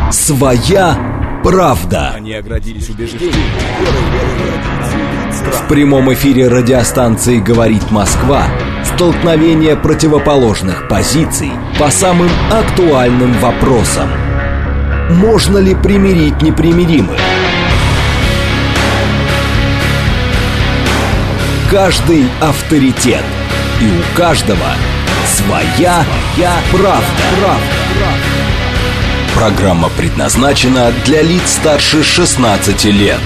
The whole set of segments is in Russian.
Своя правда. Они оградились убеждением. В прямом эфире радиостанции «Говорит Москва» столкновение противоположных позиций по самым актуальным вопросам. Можно ли примирить непримиримых? Каждый авторитет, и у каждого своя правда. Программа предназначена для лиц старше 16 лет.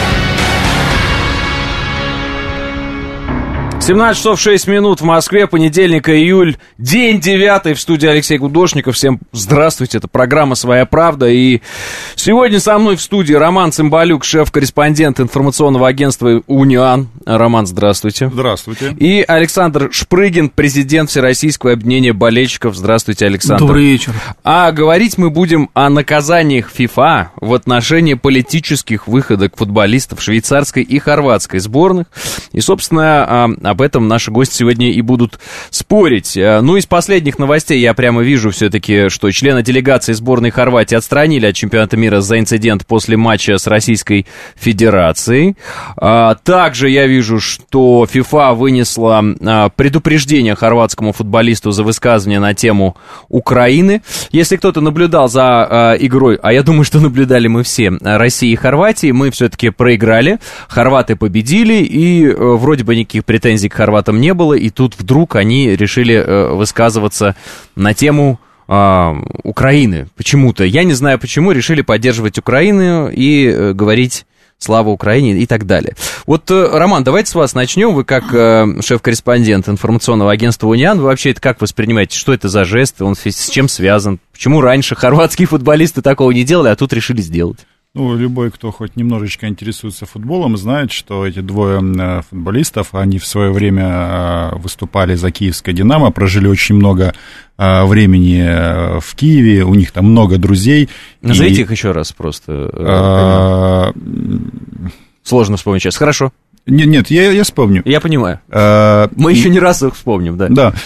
17 часов 6 минут в Москве, понедельник, июль, день 9, в студии Алексей Гудошников. Всем здравствуйте, это программа «Своя правда». И сегодня со мной в студии Роман Цымбалюк, шеф-корреспондент информационного агентства «Униан». Роман, здравствуйте. Здравствуйте. И Александр Шпрыгин, президент Всероссийского объединения болельщиков. Здравствуйте, Александр. Добрый вечер. А говорить мы будем о наказаниях ФИФА в отношении политических выходок футболистов швейцарской и хорватской сборных. И, собственно, об этом наши гости сегодня и будут спорить. Ну, из последних новостей я прямо вижу все-таки, что члены делегации сборной Хорватии отстранили от чемпионата мира за инцидент после матча с Российской Федерацией. Также я вижу, что ФИФА вынесла предупреждение хорватскому футболисту за высказывание на тему Украины. Если кто-то наблюдал за игрой, а я думаю, что наблюдали мы все, России и Хорватии, мы все-таки проиграли, хорваты победили, и вроде бы никаких претензий к хорватам не было, и тут вдруг они решили высказываться на тему Украины. Почему-то, я не знаю почему, решили поддерживать Украину и говорить «Слава Украине» и так далее. Вот, Роман, давайте с вас начнем. Вы как шеф-корреспондент информационного агентства «Униан», вы вообще это как воспринимаете? Что это за жест? Он с чем связан? Почему раньше хорватские футболисты такого не делали, а тут решили сделать? Ну, любой, кто хоть немножечко интересуется футболом, знает, что эти двое футболистов, они в свое время выступали за киевское «Динамо», прожили очень много времени в Киеве, у них там много друзей. Назовите их еще раз просто. Сложно вспомнить сейчас. Хорошо. Нет, я вспомню. Я понимаю. Мы еще не раз их вспомним, да. Да,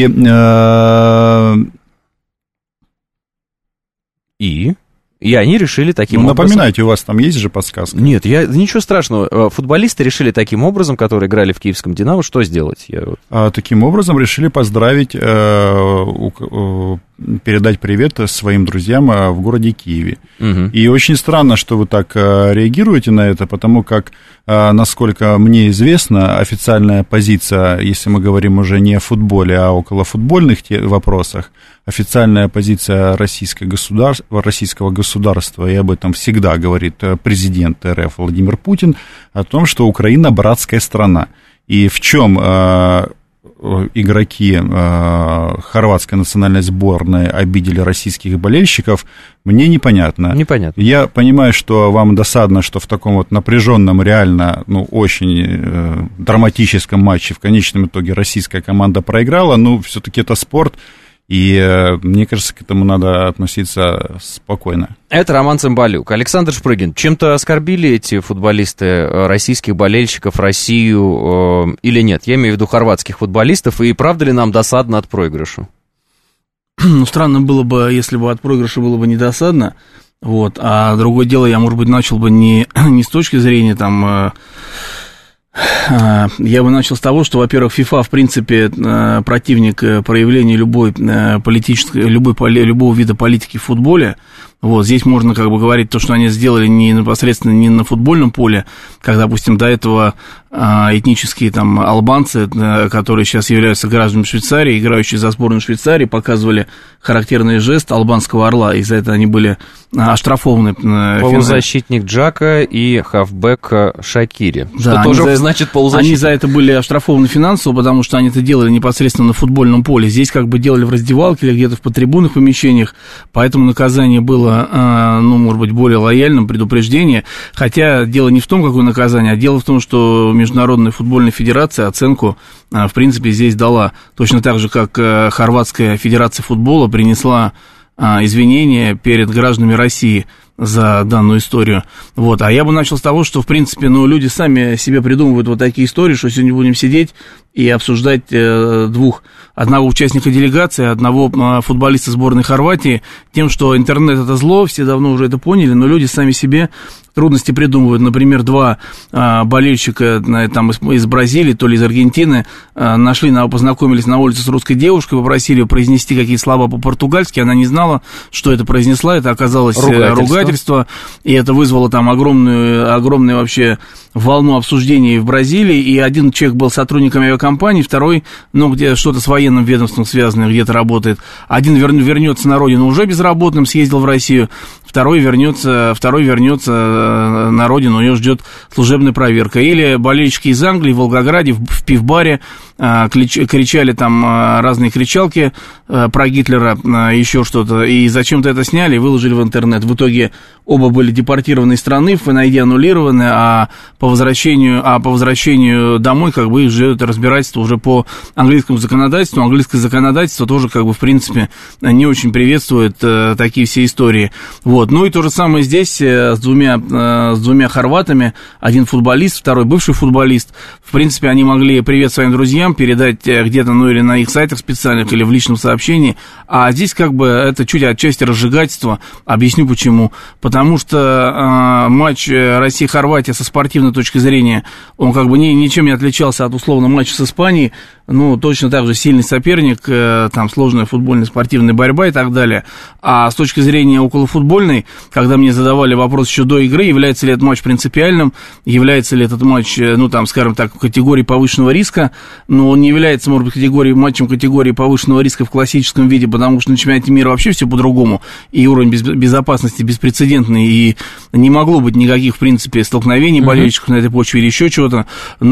И они решили таким образом... Напоминайте, у вас там есть же подсказка? Нет, ничего страшного. Футболисты решили таким образом, которые играли в киевском «Динамо», что сделать? Таким образом решили поздравить, передать привет своим друзьям в городе Киеве. Угу. И очень странно, что вы так реагируете на это, потому как, насколько мне известно, официальная позиция, если мы говорим уже не о футболе, а около футбольных вопросах, официальная позиция российского государства, и об этом всегда говорит президент РФ Владимир Путин, о том, что Украина братская страна. И в чем игроки хорватской национальной сборной обидели российских болельщиков, мне непонятно. Я понимаю, что вам досадно, что в таком вот напряженном, реально, очень драматическом матче в конечном итоге российская команда проиграла, но все-таки это спорт. И мне кажется, к этому надо относиться спокойно. Это Роман Цымбалюк. Александр Шпрыгин, чем-то оскорбили эти футболисты российских болельщиков, Россию или нет? Я имею в виду хорватских футболистов. И правда ли нам досадно от проигрыша? Ну, странно было бы, если бы от проигрыша было бы не досадно. Вот. А другое дело, я, может быть, начал бы не с точки зрения там... Я бы начал с того, что, во-первых, ФИФА, в принципе, противник проявления любого вида политики в футболе. Вот, здесь можно как бы говорить то, что они сделали не непосредственно не на футбольном поле, как, допустим, до этого этнические там албанцы, которые сейчас являются гражданами Швейцарии, играющие за сборную Швейцарии, показывали характерный жест албанского орла, и за это они были оштрафованы. Полузащитник Джака и хавбэк Шакири, да, что тоже значит полузащитник. Они за это были оштрафованы финансово, потому что они это делали непосредственно на футбольном поле. Здесь как бы делали в раздевалке или где-то в потрибунных помещениях, поэтому наказание было, может быть, более лояльным, предупреждение. Хотя дело не в том, какое наказание, а дело в том, что Международная футбольная федерация оценку, в принципе, здесь дала. Точно так же, как Хорватская федерация футбола принесла извинения перед гражданами России за данную историю. Вот. А я бы начал с того, что, в принципе, люди сами себе придумывают вот такие истории, что сегодня будем сидеть и обсуждать одного участника делегации, одного футболиста сборной Хорватии, тем, что интернет это зло, все давно уже это поняли, но люди сами себе трудности придумывают. Например, два болельщика там, из Бразилии, то ли из Аргентины, познакомились на улице с русской девушкой, попросили ее произнести какие-то слова по-португальски, она не знала, что это произнесла, это оказалось ругательство, и это вызвало там огромную вообще волну обсуждений в Бразилии, и один человек был сотрудником авиакомпании, второй, где что-то с военным ведомством связанное, где-то работает. Один вернется на родину уже безработным, съездил в Россию, второй вернется на родину, ее ждет служебная проверка. Или болельщики из Англии в Волгограде в пивбаре кричали там разные кричалки про Гитлера, еще что-то, и зачем-то это сняли и выложили в интернет. В итоге оба были депортированы из страны, в ФНИД аннулированы, а по возвращению домой как бы их ждет разбирательство уже по английскому законодательству. Английское законодательство тоже как бы в принципе не очень приветствует такие все истории. Вот. Ну и то же самое здесь с двумя хорватами. Один футболист, второй бывший футболист. В принципе, они могли привет своим друзьям передать где-то, или на их сайтах специальных, или в личном сообщении. А здесь как бы это чуть отчасти разжигательство. Объясню почему. Потому что матч Россия-Хорватия со спортивной точки зрения, он как бы ничем не отличался от условно матча с Испанией. Точно так же сильный соперник, там сложная футбольная спортивная борьба и так далее. А с точки зрения околофутбольной, когда мне задавали вопрос еще до игры, является ли этот матч принципиальным, является ли этот матч, скажем так, в категории повышенного риска, но он не является, может быть, матчем категории повышенного риска в классическом виде, потому что на чемпионате мира вообще все по-другому, и уровень безопасности беспрецедентный, и не могло быть никаких, в принципе, столкновений болельщиков на этой почве или еще чего-то,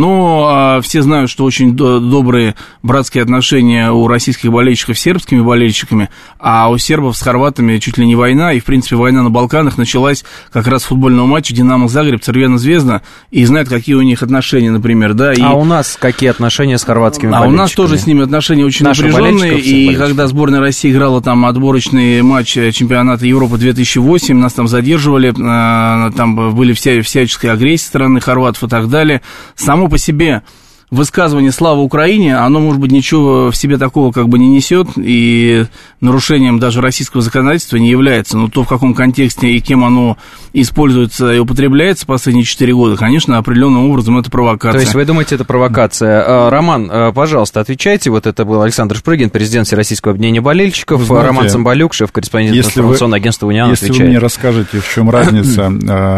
но все знают, что очень добрые братские отношения у российских болельщиков с сербскими болельщиками, а у сербов с хорватами чуть ли не война, и, в принципе, война на Балканах началась как раз с футбольного матча «Динамо Загреб», «Цервена Звезда», и знают, какие у них отношения, например, да. А у нас какие отношения с хорватскими болельщиками? А у нас тоже с ними отношения очень напряженные, и когда сборная России играла там отборочный матч чемпионата Европы 2008, нас там задерживали, там были всяческая агрессия со стороны хорватов и так далее. Само по себе высказывание «Слава Украине», оно, может быть, ничего в себе такого как бы не несет, и нарушением даже российского законодательства не является. Но то, в каком контексте и кем оно используется и употребляется последние 4 года, конечно, определенным образом это провокация. То есть вы думаете, это провокация? Роман, пожалуйста, отвечайте. Вот это был Александр Шпрыгин, президент Всероссийского объединения болельщиков. Знаете, Роман Цымбалюк, шеф-корреспондент информационного агентства «Униан», отвечает. Если вы мне расскажете, в чем разница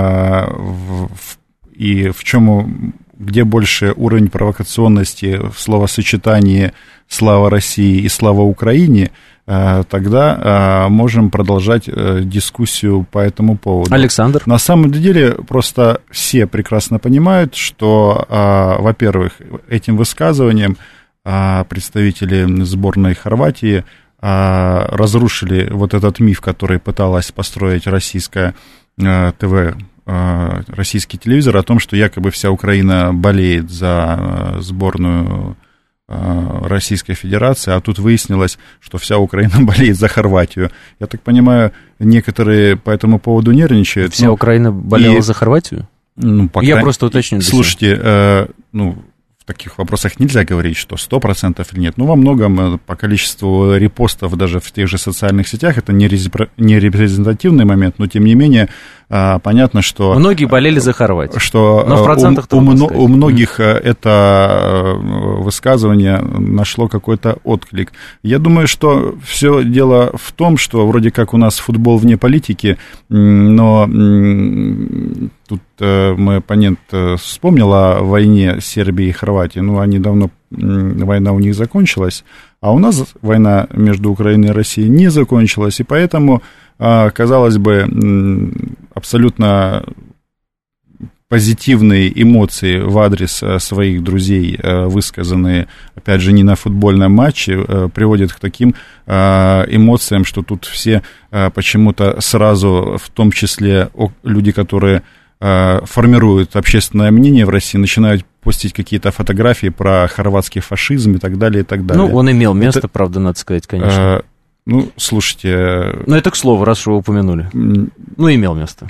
и в чем... где больше уровень провокационности в словосочетании «Слава России» и «Слава Украине», тогда можем продолжать дискуссию по этому поводу. Александр? На самом деле, просто все прекрасно понимают, что, во-первых, этим высказыванием представители сборной Хорватии разрушили вот этот миф, который пыталась построить российская ТВ, российский телевизор, о том, что якобы вся Украина болеет за сборную Российской Федерации, а тут выяснилось, что вся Украина болеет за Хорватию. Я так понимаю, некоторые по этому поводу нервничают. Вся Украина болела за Хорватию? Я просто уточню. Слушайте, в таких вопросах нельзя говорить, что 100% или нет. Во многом по количеству репостов даже в тех же социальных сетях это не репрезентативный момент, но тем не менее понятно, что... Многие болели за Хорватию, что но в процентах у многих это высказывание нашло какой-то отклик. Я думаю, что все дело в том, что вроде как у нас футбол вне политики, но тут мой оппонент вспомнил о войне Сербии и Хорватии. Они давно, война у них закончилась, а у нас война между Украиной и Россией не закончилась, и поэтому, казалось бы, абсолютно позитивные эмоции в адрес своих друзей, высказанные, опять же, не на футбольном матче, приводят к таким эмоциям, что тут все почему-то сразу, в том числе люди, которые формируют общественное мнение в России, начинают постить какие-то фотографии про хорватский фашизм и так далее, и так далее. Он имел место, правда, надо сказать, конечно. Слушайте... это к слову, раз уж вы упомянули. Имел место.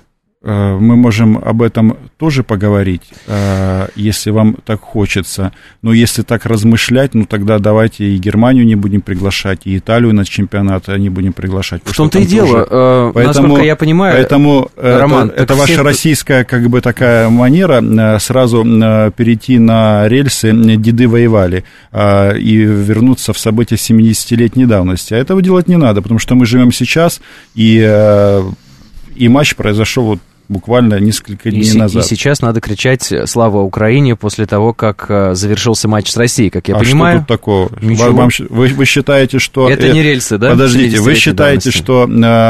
мы можем об этом тоже поговорить, если вам так хочется. Но если так размышлять, ну тогда давайте и Германию не будем приглашать, и Италию на чемпионат не будем приглашать. В том-то и дело, насколько я понимаю, поэтому Роман, это ваша российская как бы такая манера сразу перейти на рельсы «деды воевали» и вернуться в события 70-летней давности. А этого делать не надо, потому что мы живем сейчас, и матч произошел вот буквально несколько дней назад. И сейчас надо кричать «Слава Украине» после того, как завершился матч с Россией, как я понимаю. Что тут такого? Вы считаете, что... Это не рельсы, да? Подождите, вы считаете, что...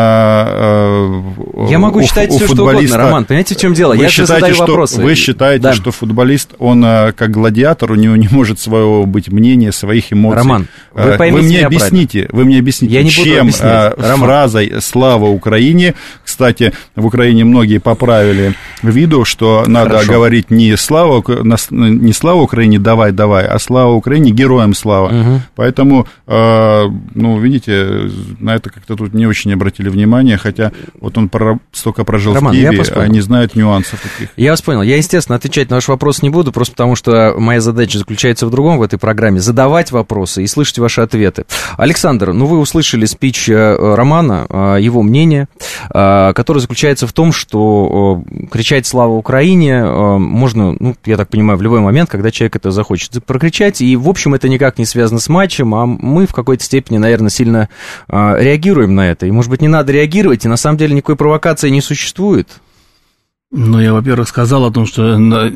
Я могу считать все, что угодно, Роман, понимаете, в чем дело? Я же задаю вопросы. Вы считаете, что футболист, он как гладиатор, у него не может своего быть мнения, своих эмоций. Роман, вы поймите меня правильно. Вы мне объясните, чем фразой «Слава Украине», кстати, в Украине многие поправили виду, что надо говорить не слава Украине, давай, а слава Украине, героям слава. Угу. Поэтому, видите, на это как-то тут не очень обратили внимание, хотя вот он столько прожил в Киеве, а не знает нюансов таких. Я вас понял. Я, естественно, отвечать на ваш вопрос не буду, просто потому что моя задача заключается в другом в этой программе — задавать вопросы и слышать ваши ответы. Александр, вы услышали спич Романа, его мнение, которое заключается в том, что кричать «Слава Украине» можно, я так понимаю, в любой момент, когда человек это захочет прокричать, и, в общем, это никак не связано с матчем, а мы в какой-то степени, наверное, сильно реагируем на это, и, может быть, не надо реагировать, и на самом деле никакой провокации не существует. Я, во-первых, сказал о том, что,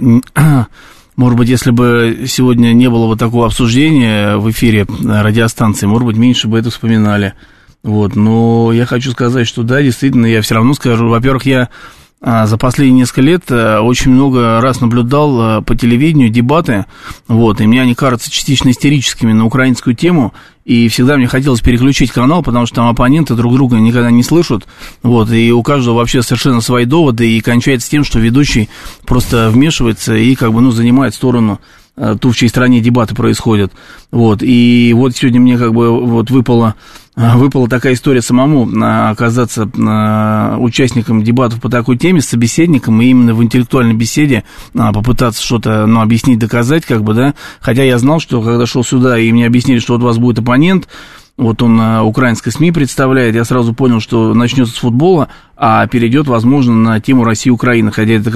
может быть, если бы сегодня не было бы такого обсуждения в эфире радиостанции, может быть, меньше бы это вспоминали. Но я хочу сказать, что да, действительно, я все равно скажу, во-первых, я за последние несколько лет очень много раз наблюдал по телевидению дебаты, и мне они кажутся частично истерическими на украинскую тему, и всегда мне хотелось переключить канал, потому что там оппоненты друг друга никогда не слышат, и у каждого вообще совершенно свои доводы, и кончается тем, что ведущий просто вмешивается и занимает сторону ту, в чьей стране дебаты происходят, и сегодня мне выпала такая история самому оказаться участником дебатов по такой теме с собеседником, и именно в интеллектуальной беседе попытаться что-то, объяснить, доказать, хотя я знал, что когда шел сюда, и мне объяснили, что у вас будет оппонент, он украинской СМИ представляет, я сразу понял, что начнется с футбола, а перейдет, возможно, на тему России-Украина, хотя это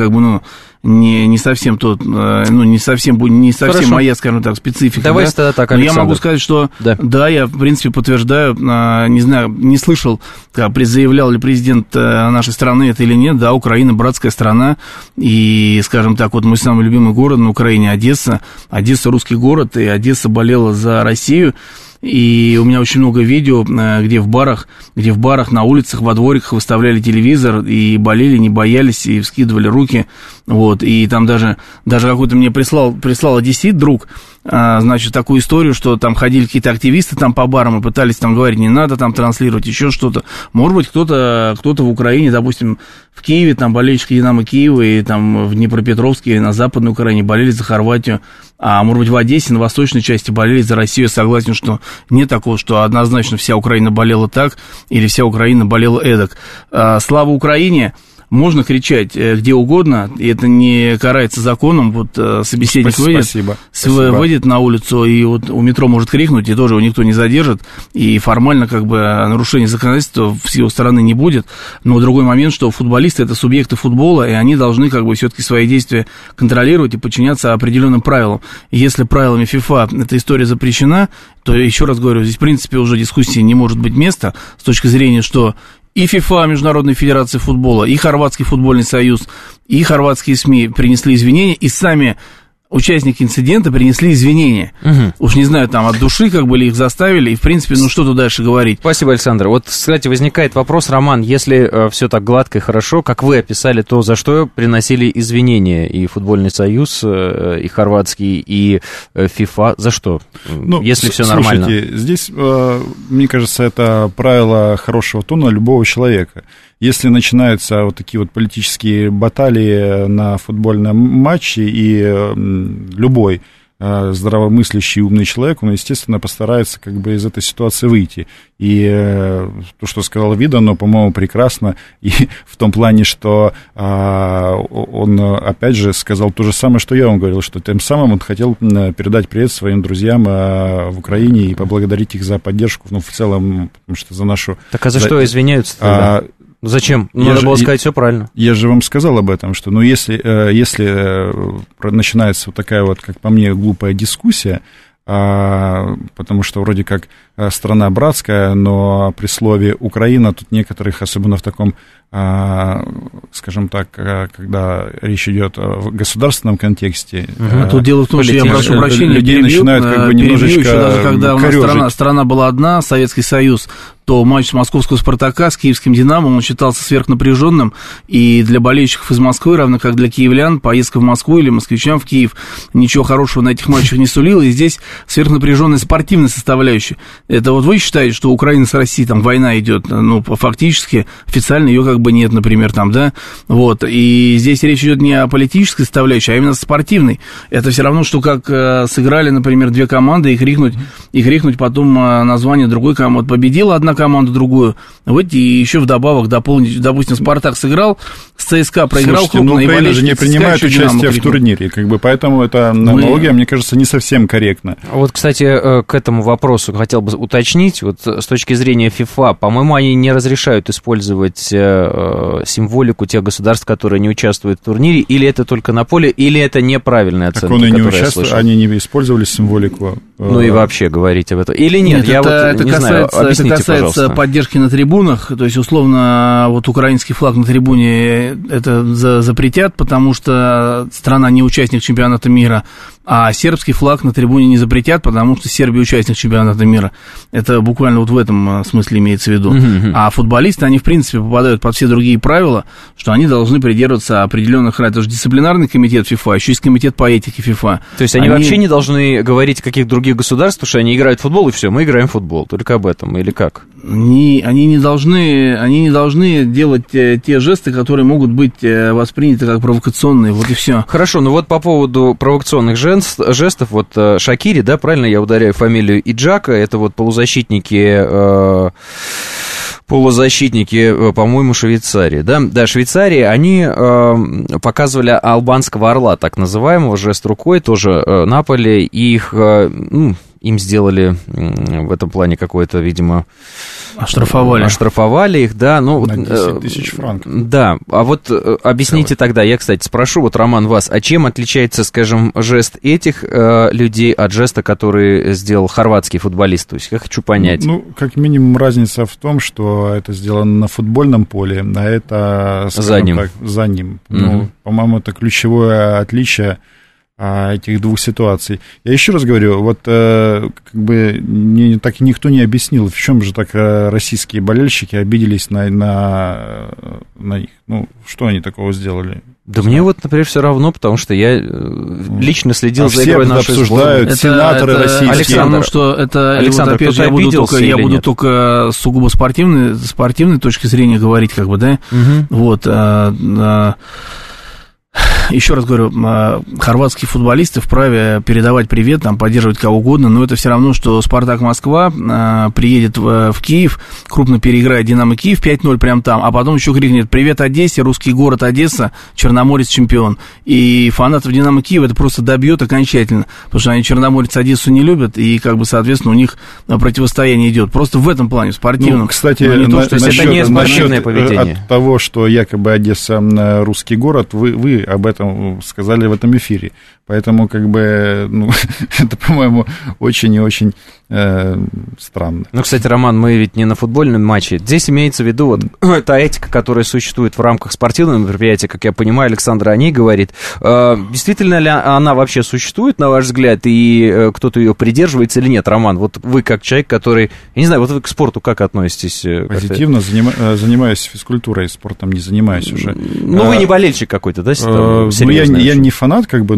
не совсем не совсем моя, скажем так, специфика. Давайте тогда так, Александр. Но я могу сказать, что да, я, в принципе, подтверждаю, не знаю, не слышал, заявлял ли президент нашей страны это или нет, да, Украина братская страна, и, скажем так, мой самый любимый город на Украине — Одесса, русский город, и Одесса болела за Россию. И у меня очень много видео, где в барах, на улицах, во двориках выставляли телевизор и болели, не боялись, и вскидывали руки, и там даже какой-то мне прислал одессит друг, такую историю, что там ходили какие-то активисты там по барам и пытались там говорить, не надо там транслировать, еще что-то. Может быть, кто-то в Украине, допустим, в Киеве, там болельщики «Динамо» Киева, и там в Днепропетровске, на Западной Украине болели за Хорватию, а может быть, в Одессе, на восточной части болели за Россию. Я согласен, что нет такого, что однозначно вся Украина болела так, или вся Украина болела эдак. Слава Украине! Можно кричать где угодно, и это не карается законом. Собеседник выйдет на улицу, и у метро может крикнуть, и тоже его никто не задержит, и формально нарушения законодательства с его стороны не будет. Но другой момент, что футболисты — это субъекты футбола, и они должны все-таки свои действия контролировать и подчиняться определенным правилам. И если правилами FIFA эта история запрещена, то, еще раз говорю, здесь, в принципе, уже дискуссии не может быть места с точки зрения, что и ФИФА, Международная федерация футбола, и Хорватский футбольный союз, и хорватские СМИ принесли извинения, и сами участники инцидента принесли извинения. Угу. Уж не знаю, от души ли их заставили, и, в принципе, что тут дальше говорить. Спасибо, Александр. Кстати, возникает вопрос, Роман, если все так гладко и хорошо, как вы описали, то за что приносили извинения и Футбольный союз, и Хорватский, и ФИФА? За что? Если все нормально. Слушайте, здесь, мне кажется, это правило хорошего тона любого человека. Если начинаются такие политические баталии на футбольном матче, и любой здравомыслящий, умный человек, он, естественно, постарается как бы из этой ситуации выйти. И то, что сказал Вида, но, по-моему, прекрасно, и в том плане, что он, опять же, сказал то же самое, что я вам говорил, что тем самым он хотел передать привет своим друзьям в Украине и поблагодарить их за поддержку, ну, в целом, потому что за нашу... Так а за что извиняются тогда? Зачем? Надо было сказать все правильно. Я же вам сказал об этом, что, ну, если начинается вот такая вот, как по мне, глупая дискуссия, потому что вроде как страна братская, но при слове «Украина» тут некоторых, особенно в таком, скажем так, когда речь идет в государственном контексте. Тут дело в том, что я прошу прощения, людей начинают как бы немножечко еще даже когда корёжить. у нас страна была одна, Советский Союз, то матч московского «Спартака» с киевским «Динамо», он считался сверхнапряженным, и для болельщиков из Москвы, равно как для киевлян, поездка в Москву или москвичам в Киев ничего хорошего на этих матчах не сулила, и здесь сверхнапряженная спортивная составляющая. Это вот вы считаете, что Украина с Россией, там, война идет, ну, фактически, официально ее как бы нет, например, там, да, вот, и здесь речь идет не о политической составляющей, а именно спортивной. Это все равно, что как сыграли, например, две команды, и крикнуть потом название другой команды. Победила одна команду, другую, вот, и еще вдобавок дополнить, допустим, «Спартак» сыграл, с ЦСКА проиграл. Слушайте, ну, Украина же не принимает участие в турнире, как бы, поэтому эта аналогия, мне кажется, не совсем корректна. Вот, кстати, к этому вопросу хотел бы уточнить, вот с точки зрения ФИФА, по-моему, они не разрешают использовать символику тех государств, которые не участвуют в турнире, или это только на поле, или это неправильная оценка, так он и не участвует, они не использовали символику. Ну и вообще говорить об этом. Или нет, я вот не знаю, объясните, это касается пожалуйста. Поддержки на трибунах, то есть, условно, вот украинский флаг на трибуне это запретят, потому что страна не участник чемпионата мира, а сербский флаг на трибуне не запретят, потому что Сербия участник чемпионата мира. Это буквально вот в этом смысле имеется в виду. А футболисты, они, в принципе, попадают под все другие правила, что они должны придерживаться определенных... Это же дисциплинарный комитет ФИФА, еще есть комитет по этике ФИФА. То есть они вообще не должны говорить о каких других государствах, потому что они играют в футбол, и все, мы играем в футбол. Только об этом, или как? Они не должны делать те жесты, которые могут быть восприняты как провокационные, вот и все. Хорошо, ну вот по поводу провокационных жестов, вот Шакири, да, правильно я ударяю фамилию Иджака, это вот полузащитники, по-моему, Швейцарии, да? Да, Швейцарии, они показывали албанского орла, так называемого, жест рукой, тоже на поле, и их, им сделали в этом плане какое-то, видимо... Оштрафовали их, да. Ну, на 10 тысяч франков. Да, а вот объясните тогда, я, кстати, спрошу, вот, Роман, вас, а чем отличается, скажем, жест этих людей от жеста, который сделал хорватский футболист? То есть я хочу понять. Ну, как минимум, разница в том, что это сделано на футбольном поле, а это, скажем так, за ним. Ну, по-моему, это ключевое отличие этих двух ситуаций. Я еще раз говорю, вот как бы так никто не объяснил, в чем же так российские болельщики обиделись на них. Ну, что они такого сделали? Да мне вот, например, все равно, потому что я лично следил за игрой нашей обсуждают, сенаторы российские. Александр, что это, Александр, вот, опять же, я буду только с сугубо спортивной точки зрения говорить, как бы, да, вот, еще раз говорю, хорватские футболисты вправе передавать привет, там, поддерживать кого угодно, но это все равно, что «Спартак Москва» приедет в Киев, крупно переиграет «Динамо Киев» 5-0 прям там, а потом еще крикнет «Привет Одессе, русский город Одесса, Черноморец чемпион». И фанатов «Динамо Киева» это просто добьет окончательно, потому что они Черноморец Одессу не любят, и, как бы, соответственно, у них противостояние идет. Просто в этом плане, в спортивном. Ну, кстати, это не спортивное поведение. От того, что якобы Одесса русский город, вы об этом сказали в этом эфире. Поэтому, как бы, ну, это, по-моему, очень и очень странно. Ну, кстати, Роман, мы ведь не на футбольном матче. Здесь имеется в виду вот та этика, которая существует в рамках спортивного мероприятия, как я понимаю, Александр о ней говорит. Действительно ли она вообще существует, на ваш взгляд, и кто-то ее придерживается или нет? Роман, вот вы как человек, который... Я не знаю, вот вы к спорту как относитесь? Позитивно занимаюсь физкультурой, спортом не занимаюсь уже. Ну, вы не болельщик какой-то, да? Ну, я не фанат, как бы, ну,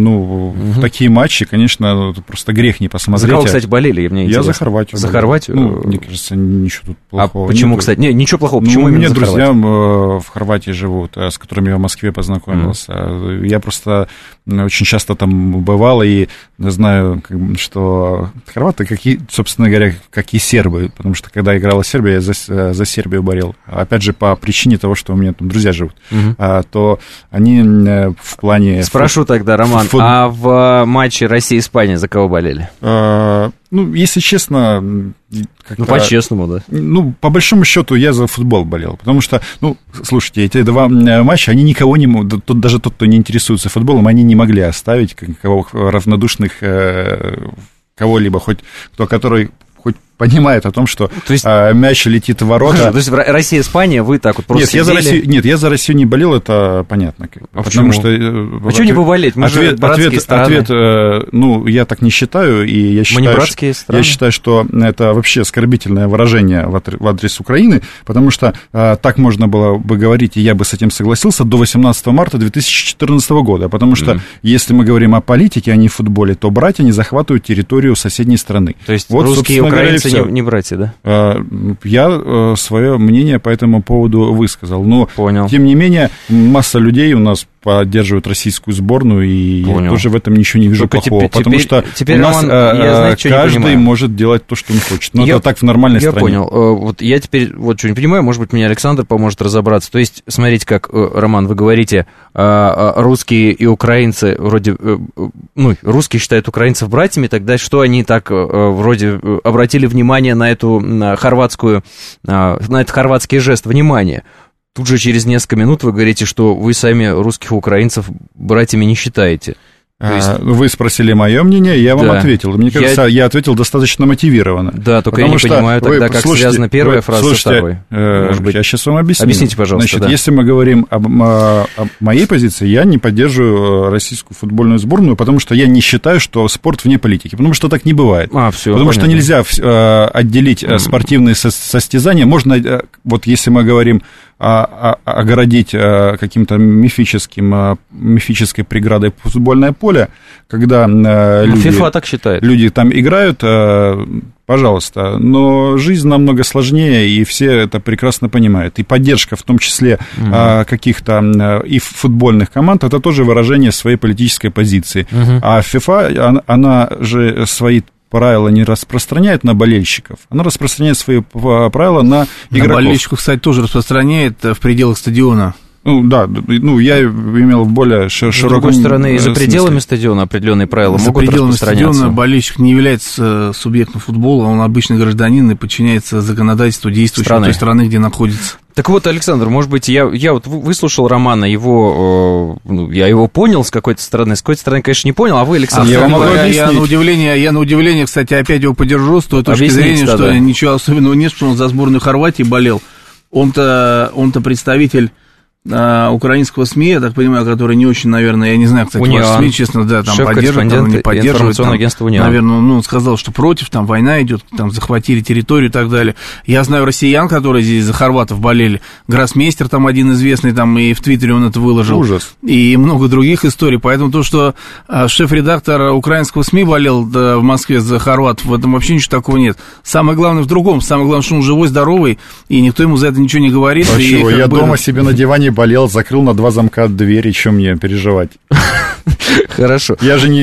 в такие матчи, конечно, просто грех не посмотреть. За кого, кстати, болели? Я за Хорватию. За Хорватию? Мне кажется, ничего тут плохого. А почему, нету. Кстати? Ничего плохого. Почему именно за Хорватию? У меня друзья в Хорватии живут, с которыми я в Москве познакомился. Я просто очень часто там бывал и знаю, что хорваты, собственно говоря, как и сербы, потому что когда играла Сербия, я за Сербию болел. Опять же, по причине того, что у меня там друзья живут, то они в плане... Спрошу тогда, Роман, а в матче Россия-Испания за кого болели? Если честно... по-честному, да? По большому счету, я за футбол болел, потому что, слушайте, эти два матча, они никого не... Даже тот, кто не интересуется футболом, они не могли оставить равнодушных кого-либо, который хоть понимает о том, что мяч летит в ворота. То есть Россия-Испания, вы так вот просто Нет, я за Россию не болел, это понятно. А потому что... Почему не поболеть? Мы же братские страны. Ответ, я так не считаю, и я считаю... Мы не братские страны. Я считаю, что это вообще оскорбительное выражение в адрес Украины, потому что так можно было бы говорить, и я бы с этим согласился, до 18 марта 2014 года, потому что если мы говорим о политике, а не футболе, то братья не захватывают территорию соседней страны. То есть русские и украинцы не братья, да? Я свое мнение по этому поводу высказал. Но, Понял. Тем не менее, масса людей у нас поддерживают российскую сборную, и я тоже в этом ничего не вижу плохого, потому что у нас каждый может делать то, что он хочет. Но это так в нормальной стране. Я понял. Вот я теперь что не понимаю, может быть, мне Александр поможет разобраться. То есть, смотрите, как, Роман, вы говорите, русские и украинцы вроде... русские считают украинцев братьями, тогда что они так вроде обратили внимание на этот хорватский жест, внимание? Тут же через несколько минут вы говорите, что вы сами русских и украинцев братьями не считаете. Вы спросили мое мнение, я вам ответил. Мне кажется, я ответил достаточно мотивированно. Да, только я не понимаю тогда, как связана первая фраза с второй. Я сейчас вам объясню. Объясните, пожалуйста. Значит, если мы говорим об моей позиции, я не поддерживаю российскую футбольную сборную, потому что я не считаю, что спорт вне политики, потому что так не бывает. Потому что нельзя отделить спортивные состязания. Можно, вот если мы говорим огородить каким-то мифической преградой футбольное поле, когда FIFA так считает. Люди там играют, пожалуйста, но жизнь намного сложнее, и все это прекрасно понимают. И поддержка, в том числе каких-то и футбольных команд, это тоже выражение своей политической позиции. А FIFA, она же свои правила не распространяет на болельщиков, она распространяет свои правила на игроков. На болельщиков, кстати, тоже распространяет в пределах стадиона. Я имел более широком... С другой стороны, и за пределами стадиона определенные правила могут распространяться. За пределами стадиона болельщик не является субъектом футбола, он обычный гражданин и подчиняется законодательству действующей той страны, где находится. Так вот, Александр, может быть, я вот выслушал Романа, я его понял с какой-то стороны, конечно, не понял, а вы, Александр... Я на удивление, кстати, опять его поддержу с той точки зрения, что ничего особенного нет, что он за сборную Хорватии болел. Он-то представитель украинского СМИ, я так понимаю, который не очень, наверное, я не знаю, кстати, ваш СМИ, честно, да, там поддерживает, там не поддерживает. Информационное агентство «Униан». Наверное, он сказал, что против, там война идет, там захватили территорию и так далее. Я знаю россиян, которые здесь за хорватов болели. Гроссмейстер там один известный, там и в Твиттере он это выложил. Ужас. И много других историй. Поэтому то, что шеф-редактор украинского СМИ болел в Москве за хорватов, в этом вообще ничего такого нет. Самое главное в другом. Самое главное, что он живой, здоровый, и никто ему за это ничего не говорит. А чего? Я дома себе на диване болел, закрыл на 2 замка двери, чем мне переживать? Хорошо. Я же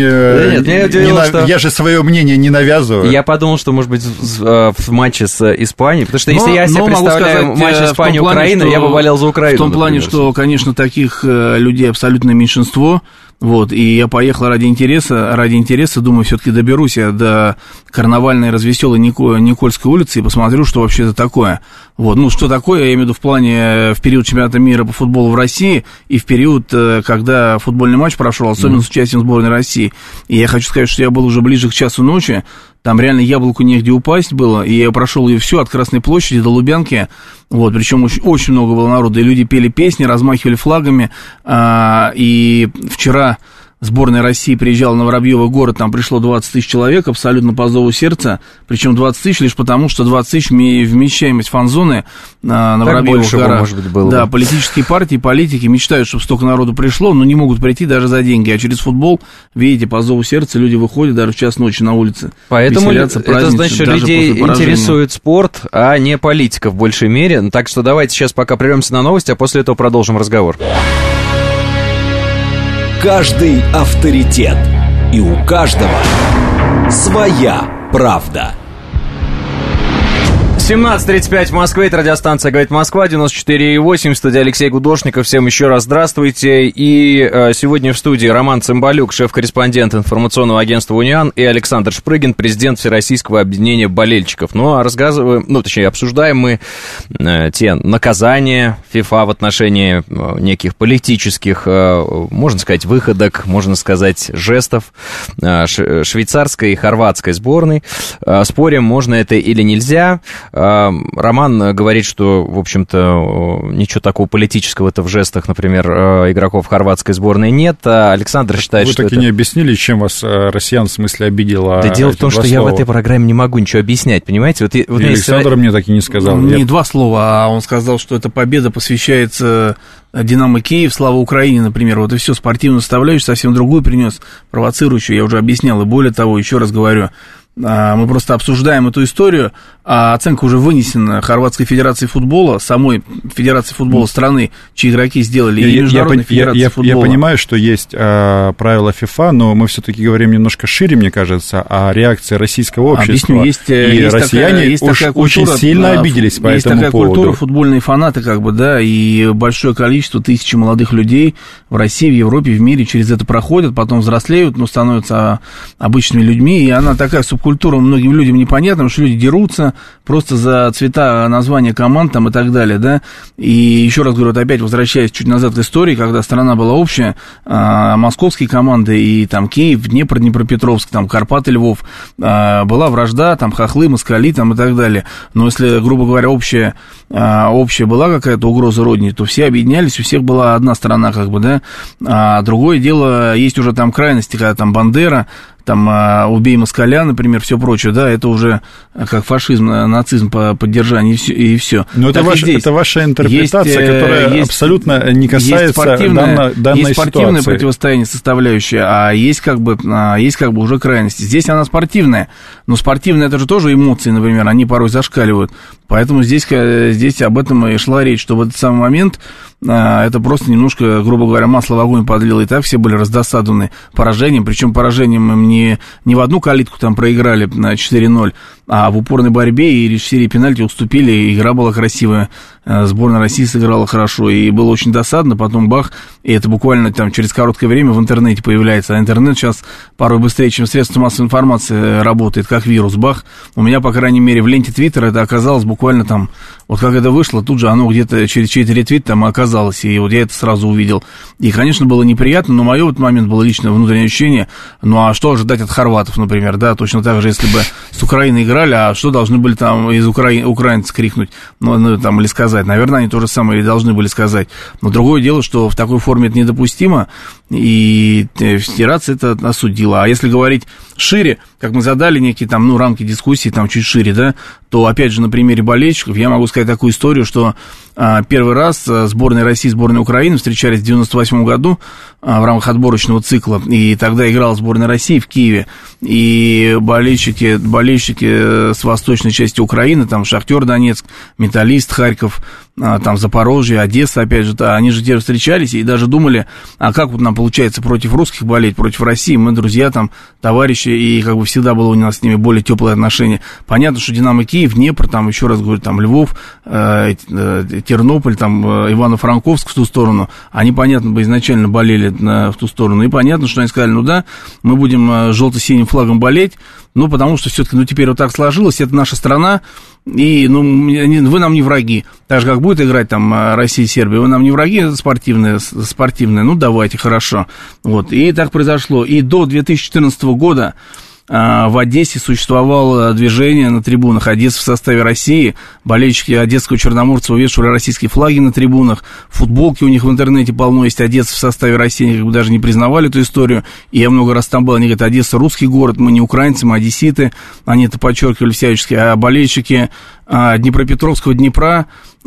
я же свое мнение не навязываю. Я подумал, что, может быть, в матче с Испанией, потому что если я себе представляю матч Испания-Украина, я бы болел за Украину. В том плане, что, конечно, таких людей абсолютное меньшинство. Вот, и я поехал ради интереса, думаю, все-таки доберусь я до карнавальной развеселой Никольской улицы и посмотрю, что вообще это такое. Вот, что такое, я имею в виду в период чемпионата мира по футболу в России и в период, когда футбольный матч прошел, особенно с участием сборной России. И я хочу сказать, что я был уже ближе к часу ночи, там реально яблоку негде упасть было, и я прошел ее всю от Красной площади до Лубянки, вот, причем очень много было народу, и люди пели песни, размахивали флагами, и вчера сборная России приезжала на Воробьёвый город, там пришло 20 тысяч человек, абсолютно по зову сердца, причем 20 тысяч лишь потому, что 20 тысяч вмещаемость фан-зоны на Воробьёвых горах. Может быть, было. Да, политические партии, политики мечтают, чтобы столько народу пришло, но не могут прийти даже за деньги, а через футбол, видите, по зову сердца люди выходят даже в час ночи на улице. Поэтому это значит, что людей интересует спорт, а не политика в большей мере. Так что давайте сейчас пока прервемся на новости, а после этого продолжим разговор. Каждый авторитет. И у каждого своя правда. 17:35 в Москве, это радиостанция «Говорит Москва», 94,8, в студии Алексей Гудошников. Всем еще раз здравствуйте. И сегодня в студии Роман Цымбалюк, шеф-корреспондент информационного агентства «Униан», и Александр Шпрыгин, президент Всероссийского объединения болельщиков. Ну, а обсуждаем мы те наказания ФИФА в отношении неких политических, можно сказать, выходок, можно сказать, жестов швейцарской и хорватской сборной. Спорим, можно это или нельзя. Роман говорит, что, в общем-то, ничего такого политического-то в жестах, например, игроков хорватской сборной нет. А Александр считает, Вы что так и не объяснили, чем вас россиян в смысле обидело. Да дело в том, что я в этой программе не могу ничего объяснять, понимаете? Вот Александр мне так и не сказал. Не два слова, а он сказал, что эта победа посвящается «Динамо Киев», «Слава Украине», например. Вот и все, спортивную составляющую совсем другую принес, провоцирующую, я уже объяснял. И более того, еще раз говорю, мы просто обсуждаем эту историю, а оценка уже вынесена Хорватской Федерации футбола, самой Федерации футбола страны, чьи игроки сделали, и Международной Федерации футбола. Я понимаю, что есть правила ФИФА, но мы все-таки говорим немножко шире, мне кажется, о реакции российского общества. Объясню, и россияне очень сильно обиделись по этому поводу. Есть такая культура, футбольные фанаты, как бы, да, и большое количество, тысячи молодых людей в России, в Европе, в мире через это проходят, потом взрослеют, но становятся обычными людьми, и она такая субкультура многим людям непонятна, потому что люди дерутся просто за цвета, названия команд там и так далее, да, и еще раз говорю, вот опять возвращаясь чуть назад к истории, когда страна была общая, московские команды и там Киев, Днепр, Днепропетровск, там Карпаты, Львов, была вражда, там хохлы, москали там и так далее, но если, грубо говоря, общая была какая-то угроза родине, то все объединялись, у всех была одна сторона, как бы, да, а другое дело, есть уже там крайности, когда там Бандера, там «Убей москаля», например, все прочее, да, это уже как фашизм, нацизм по поддержанию и все. Но это ваша интерпретация, которая абсолютно не касается данной ситуации. Есть спортивное противостояние составляющее, а есть как бы уже крайности. Здесь она спортивная, но спортивная это же тоже эмоции, например, они порой зашкаливают. Поэтому здесь об этом и шла речь, что в этот самый момент это просто немножко, грубо говоря, масло в огонь подлило, и так все были раздосадованы поражением, причем поражением им не в одну калитку там проиграли на 4-0, а в упорной борьбе и лишь в серии пенальти уступили, и игра была красивая, сборная России сыграла хорошо, и было очень досадно, потом бах, и это буквально там через короткое время в интернете появляется, а интернет сейчас порой быстрее, чем средства массовой информации работает, как вирус, бах, у меня, по крайней мере, в ленте Твиттера это оказалось буквально там, вот как это вышло, тут же оно где-то через чей-то ретвит там оказалось, и вот я это сразу увидел, и, конечно, было неприятно, но мое в этот момент было личное внутреннее ощущение, ну, а что ожидать от хорватов, например, да, точно так же, если бы с Украиной играли, а что должны были там из украинцев крикнуть, ну, там, или сказать, наверное, они то же самое и должны были сказать, но другое дело, что в такой форме это недопустимо, и Федерация это осудила, а если говорить шире, как мы задали некие там, ну, рамки дискуссии, там, чуть шире, да, то, опять же, на примере болельщиков я могу сказать такую историю, что первый раз сборная России и сборная Украины встречались в 98 году в рамках отборочного цикла, и тогда играла сборная России в Киеве, и болельщики с восточной части Украины, там, Шахтер Донецк, Металлист Харьков, там, Запорожье, Одесса, опять же, они же теперь встречались и даже думали, а как вот нам получается против русских болеть, против России, мы друзья, там, товарищи, и как бы всегда было у нас с ними более теплые отношения. Понятно, что Динамо Киев, Днепр, там, еще раз говорю, там, Львов, Тернополь, там, Ивано-Франковск в ту сторону, они, понятно, бы изначально болели в ту сторону, и понятно, что они сказали, ну да, мы будем желто-синим флагом болеть, ну, потому что все-таки, ну, теперь вот так сложилось, это наша страна, и, ну, вы нам не враги, так же, как будет играть там Россия и Сербия, вы нам не враги спортивные, ну, давайте, хорошо, вот, и так произошло, и до 2014 года в Одессе существовало движение на трибунах «Одесса в составе России». Болельщики одесского Черноморца вывешивали российские флаги на трибунах. Футболки у них в интернете полно есть «Одесса в составе России». Они как бы даже не признавали эту историю. И я много раз там был. Они говорят, Одесса русский город, мы не украинцы, мы одесситы. Они это подчеркивали всячески. А болельщики Днепропетровского Днепра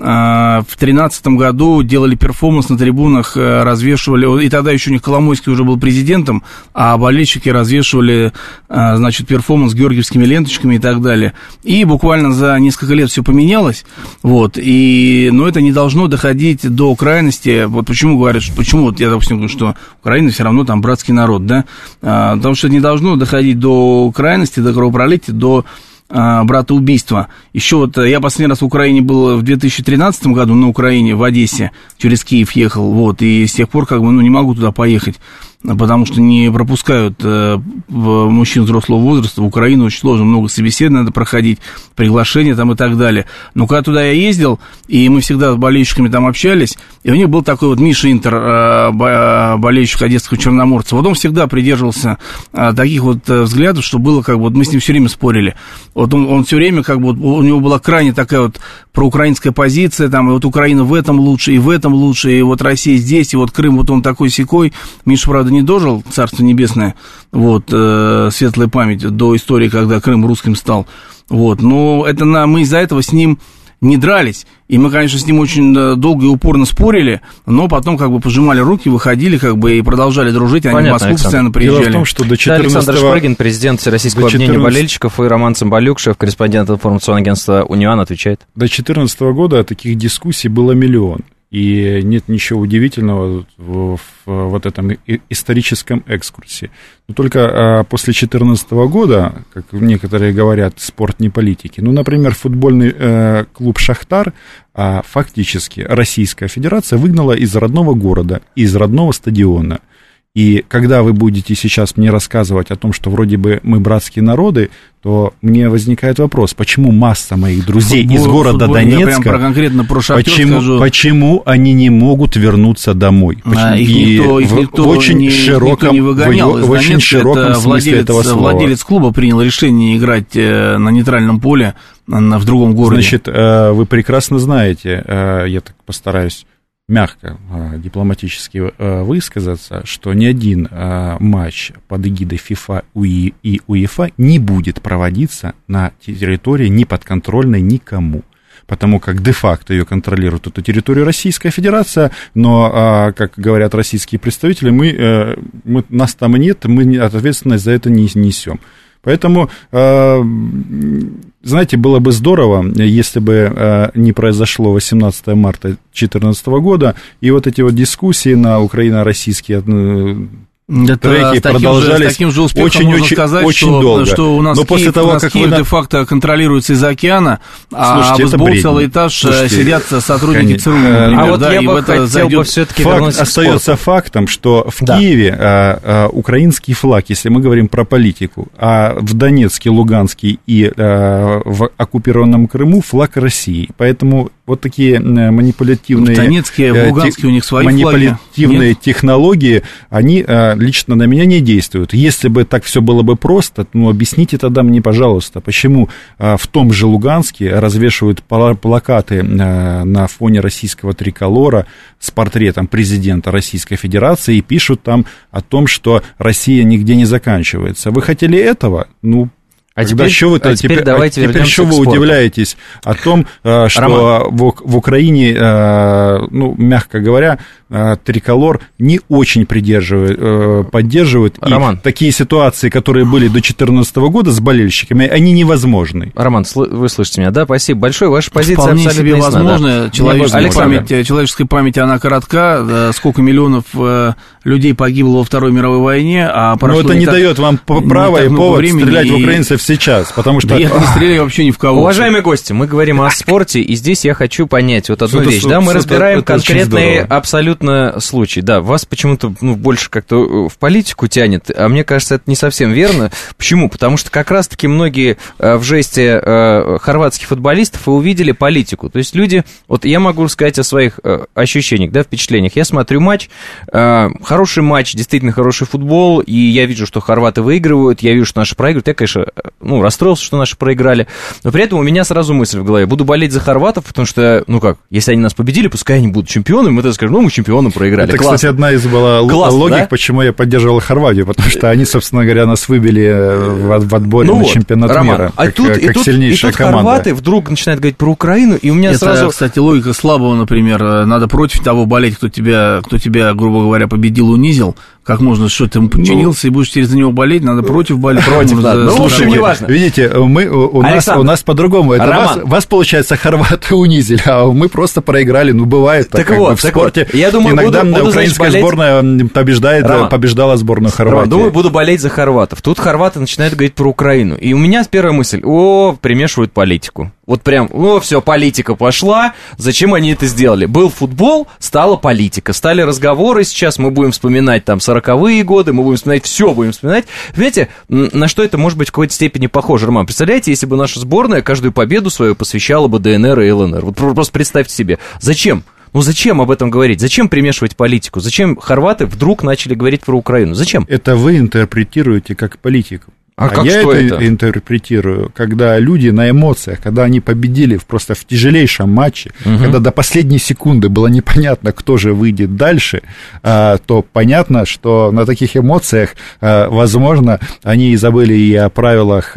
в 2013 году делали перформанс на трибунах, развешивали, и тогда еще у них Коломойский уже был президентом, а болельщики развешивали, значит, перформанс с георгиевскими ленточками и так далее. И буквально за несколько лет все поменялось, вот, но это не должно доходить до крайности. Вот почему говорят, почему вот я, допустим, говорю, что Украина все равно там братский народ, да, потому что не должно доходить до крайности, до кровопролития, до братоубийства. Еще вот я последний раз в Украине был в 2013 году, на Украине, в Одессе, через Киев ехал, вот, и с тех пор как бы, не могу туда поехать, потому что не пропускают мужчин взрослого возраста в Украину, очень сложно, много собеседований надо проходить, приглашения там и так далее. Но когда туда я ездил, и мы всегда с болельщиками там общались, и у них был такой вот Миша Интер, болельщик одесского Черноморца, вот он всегда придерживался таких вот взглядов, что было как бы, вот мы с ним все время спорили, вот он все время как бы, вот, у него была крайне такая вот проукраинская позиция, там, и вот Украина в этом лучше, и вот Россия здесь, и вот Крым, вот он такой-сякой. Миша, правда, не дожил, Царство Небесное, вот, светлая память, до истории, когда Крым русским стал, вот, но это мы из-за этого с ним не дрались, и мы, конечно, с ним очень долго и упорно спорили, но потом как бы пожимали руки, выходили как бы и продолжали дружить, они в Москву постоянно приезжали. Дело в том, что до 14 Александр Шпрыгин, президент Всероссийского объединения болельщиков, и Роман Цымбалюк, шеф-корреспондент информационного агентства «Униан», отвечает. До 2014 года таких дискуссий было миллион. И нет ничего удивительного в вот этом историческом экскурсе. Но только после 2014 года, как некоторые говорят, спорт не политики. Например, футбольный клуб «Шахтар», фактически Российская Федерация выгнала из родного города, из родного стадиона. И когда вы будете сейчас мне рассказывать о том, что вроде бы мы братские народы, то мне возникает вопрос, почему масса моих друзей из города Донецка, почему они не могут вернуться домой? Их никто не выгонял. В очень широком смысле этого слова. Владелец клуба принял решение играть на нейтральном поле в другом городе. Значит, вы прекрасно знаете, я так постараюсь мягко, дипломатически высказаться, что ни один матч под эгидой ФИФА и УЕФА не будет проводиться на территории неподконтрольной никому. Потому как де-факто ее контролирует эту территорию Российская Федерация, но, как говорят российские представители, нас там нет, мы ответственность за это не несем. Поэтому, знаете, было бы здорово, если бы не произошло 18 марта 2014 года, и вот эти вот дискуссии на украино-российские треки продолжались с таким же успехом можно сказать, очень долго. Что у нас но после того, как Киев де-факто контролируется из океана, а в СБУ целый этаж сидят сотрудники ЦРУ. А вот я бы хотел бы все-таки вернуться к спорту. Остается фактом, что в Киеве украинский флаг, если мы говорим про политику, а в Донецке, Луганске и в оккупированном Крыму флаг России. Поэтому вот такие манипулятивные... В Донецке, в Луганске у них свои манипулятивные технологии, они лично на меня не действуют. Если бы так все было бы просто, объясните тогда мне, пожалуйста, почему в том же Луганске развешивают плакаты на фоне российского триколора с портретом президента Российской Федерации и пишут там о том, что Россия нигде не заканчивается. Вы хотели этого? Теперь что вы удивляетесь о том, что в Украине, мягко говоря, триколор не очень поддерживают. Роман. И такие ситуации, которые были до 2014 года с болельщиками, они невозможны. Роман, вы слышите меня, да? Спасибо большое. Ваша позиция вполне абсолютно себе ясна. Возможно. Да. Человеческая память, она коротка. Сколько миллионов людей погибло во Второй мировой войне, а прошло... Но это не дает вам права и повод стрелять в украинцев сейчас, потому что... Да я не стреляю вообще ни в кого. Уважаемые гости, мы говорим о спорте, и здесь я хочу понять вот одну вещь. Да, мы разбираем конкретные абсолютно случаи. Да, вас почему-то больше как-то в политику тянет, а мне кажется, это не совсем верно. Почему? Потому что как раз-таки многие в жесте хорватских футболистов и увидели политику. То есть люди... Вот я могу сказать о своих ощущениях, да, впечатлениях. Я смотрю матч, хороший матч, действительно хороший футбол, и я вижу, что хорваты выигрывают, я вижу, что наши проигрывают. Я, конечно, расстроился, что наши проиграли, но при этом у меня сразу мысль в голове: буду болеть за хорватов, потому что, если они нас победили, пускай они будут чемпионами, мы тогда скажем, мы чемпионом проиграли. Это, классно. Кстати, одна из была логик, да? Почему я поддерживал Хорватию, потому что они, собственно говоря, нас выбили в отборе на чемпионат мира, как сильнейшая команда. Хорваты вдруг начинают говорить про Украину, и у меня сразу... Это, кстати, логика слабого, например, надо против того болеть, кто тебя, грубо говоря, победил, унизил. Как можно, что ты ему подчинился, и будешь через него болеть, надо против болеть. Против, да. В общем, не важно. Видите, у нас по-другому. Это вас, получается, хорваты унизили, а мы просто проиграли. Бывает так вот, в спорте. Я думаю, иногда украинская сборная побеждала сборную Хорватии. Думаю, буду болеть за хорватов. Тут хорваты начинают говорить про Украину. И у меня первая мысль: примешивают политику. Вот прям, все, политика пошла, зачем они это сделали? Был футбол, стала политика, стали разговоры, сейчас мы будем вспоминать там 40-е годы, мы будем вспоминать, все будем вспоминать. Понимаете, на что это может быть в какой-то степени похоже, Роман? Представляете, если бы наша сборная каждую победу свою посвящала бы ДНР и ЛНР? Вот просто представьте себе, зачем? Зачем об этом говорить? Зачем примешивать политику? Зачем хорваты вдруг начали говорить про Украину? Зачем? Это вы интерпретируете как политику. Как я это интерпретирую, когда люди на эмоциях, когда они победили просто в тяжелейшем матче, когда до последней секунды было непонятно, кто же выйдет дальше, то понятно, что на таких эмоциях, возможно, они и забыли и о правилах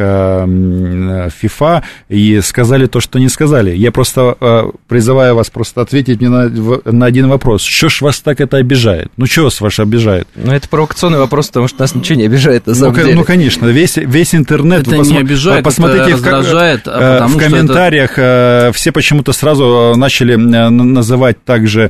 FIFA, и сказали то, что не сказали. Я просто призываю вас просто ответить мне на один вопрос. Что ж вас так это обижает? Что вас обижает? Это провокационный вопрос, потому что нас ничего не обижает, на самом деле. Конечно, весь интернет, это не обижает, посмотрите, это раздражает, в комментариях все почему-то сразу начали называть также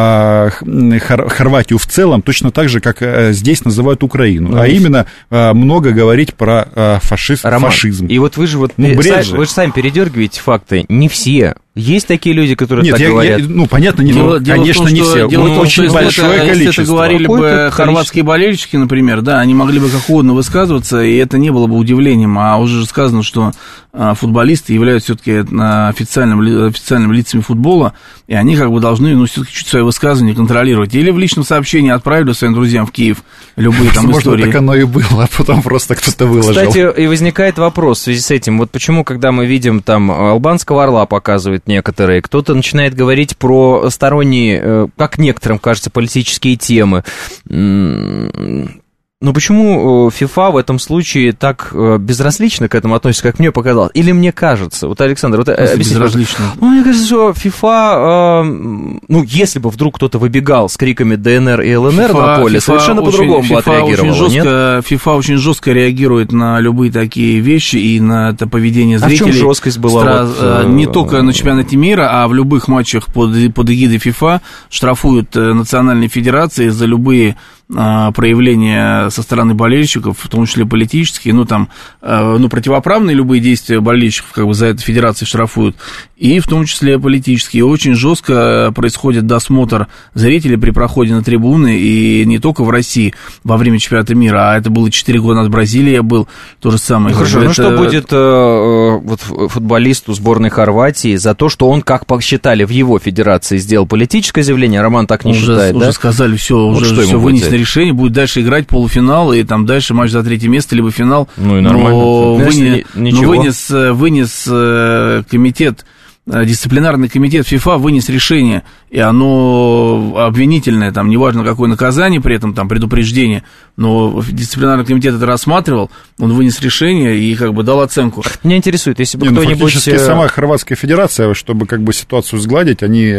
Хорватию в целом, точно так же, как здесь называют Украину, а именно много говорить про фашизм. И вот вы же вы же сами передергиваете факты, не все. Есть такие люди, которые так говорят? Понятно, конечно, не все. Очень большое количество. Если это говорили бы хорватские болельщики, например, да, они могли бы как угодно высказываться, и это не было бы удивлением. А уже сказано, что футболисты являются все-таки официальными лицами футбола, и они должны, все-таки чуть свои высказывания контролировать. Или в личном сообщении отправили своим друзьям в Киев любые там истории. Так оно и было, а потом просто кто-то выложил. Кстати, и возникает вопрос в связи с этим. Вот почему, когда мы видим там албанского орла показывают некоторые, кто-то начинает говорить про сторонние, как некоторым кажется, политические темы. Но почему FIFA в этом случае так безразлично к этому относится, как мне показалось? Или мне кажется? Вот, Александр, безразлично. Мне кажется, что FIFA, если бы вдруг кто-то выбегал с криками ДНР и ЛНР на поле, совершенно по-другому бы отреагировала, нет? FIFA очень жестко реагирует на любые такие вещи и на это поведение зрителей. А в чем жесткость была? Не только на чемпионате мира, а в любых матчах под эгидой FIFA штрафуют национальные федерации за любые проявления со стороны болельщиков, в том числе политические, противоправные любые действия болельщиков за это федерации штрафуют, и в том числе политические. И очень жестко происходит досмотр зрителей при проходе на трибуны, и не только в России во время чемпионата мира, а это было 4 года назад в Бразилии, я был, то же самое. Хорошо, что будет футболисту сборной Хорватии за то, что он, как посчитали, в его федерации сделал политическое заявление? Роман так не считает, да? Уже сказали, все вынесли решение, будет дальше играть полуфинал, и там дальше матч за 3 место, либо финал. И нормально. Вынес комитет, дисциплинарный комитет FIFA вынес решение, и оно обвинительное, неважно какое наказание при этом, предупреждение, но дисциплинарный комитет это рассматривал, он вынес решение и дал оценку. Меня интересует, если бы кто-нибудь... Фактически сама Хорватская федерация, чтобы ситуацию сгладить, они...